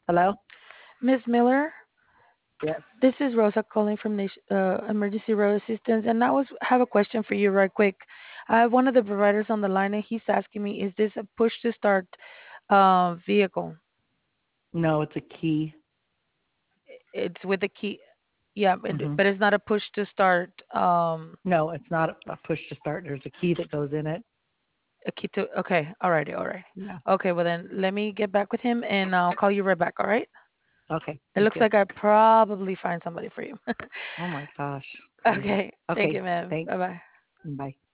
Hello? Miss Miller, Yes. this is Rosa calling from Emergency Road Assistance, and I was have a question for you right quick. I have one of the providers on the line, and he's asking me, is this a push to start vehicle? No, it's a key. It's with the key. Yeah, Hmm. but it's not a push to start No, it's not a push to start. There's a key that goes in it. a key to. Okay, alrighty, alright. Yeah. Okay, well then let me get back with him, and I'll call you right back. All right? Okay. It Thank looks you. like I probably find somebody for you. Oh my gosh. Crazy. Okay, thank Okay. you, ma'am. Thanks. Bye bye. Bye.